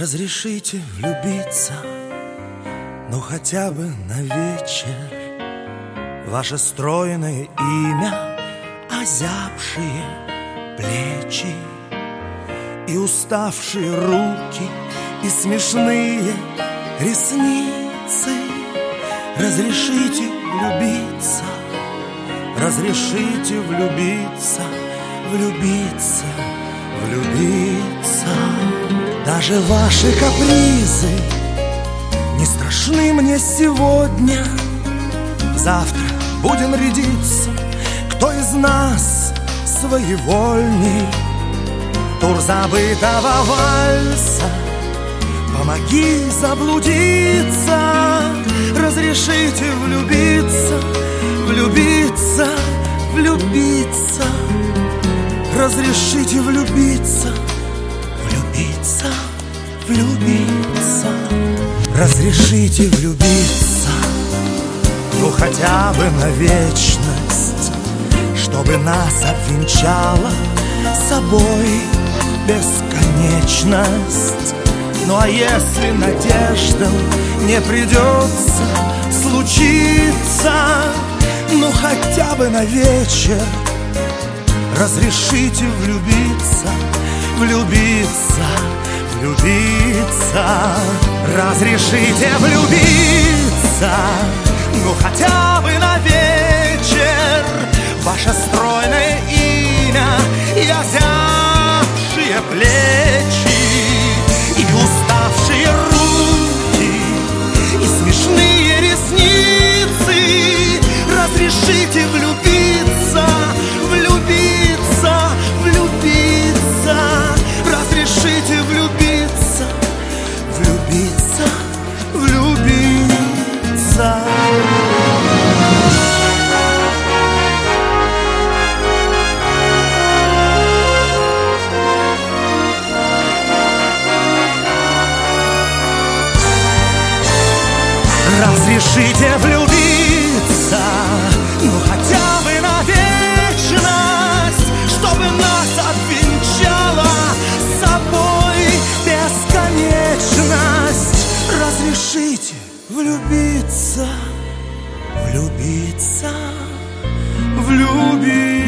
Разрешите влюбиться, ну хотя бы на вечер. Ваше стройное имя, озябшие плечи и уставшие руки, и смешные ресницы. Разрешите влюбиться, разрешите влюбиться, влюбиться, влюбиться. Даже ваши капризы не страшны мне сегодня. Завтра будем рядиться, кто из нас своевольней. Тур забытого вальса, помоги заблудиться. Разрешите влюбиться, влюбиться, влюбиться. Разрешите влюбиться, влюбиться, влюбиться. Разрешите влюбиться, ну хотя бы на вечность, чтобы нас обвенчала собой бесконечность. Ну а если надеждам не придется случиться, ну хотя бы на вечер, разрешите влюбиться, влюбиться, влюбиться. Разрешите влюбиться, ну хотя бы на вечер. Ваше стройное имя и озябшие плечи, и уставшие руки, и смешные ресницы. Разрешите влюбиться, влюбиться, влюбиться. Разрешите влюбиться, влюбиться, влюбиться. Разрешите влюбиться, ну хотя бы на вечность, чтобы нас обвенчала с собой бесконечность. Разрешите влюбиться, влюбиться, влюбиться.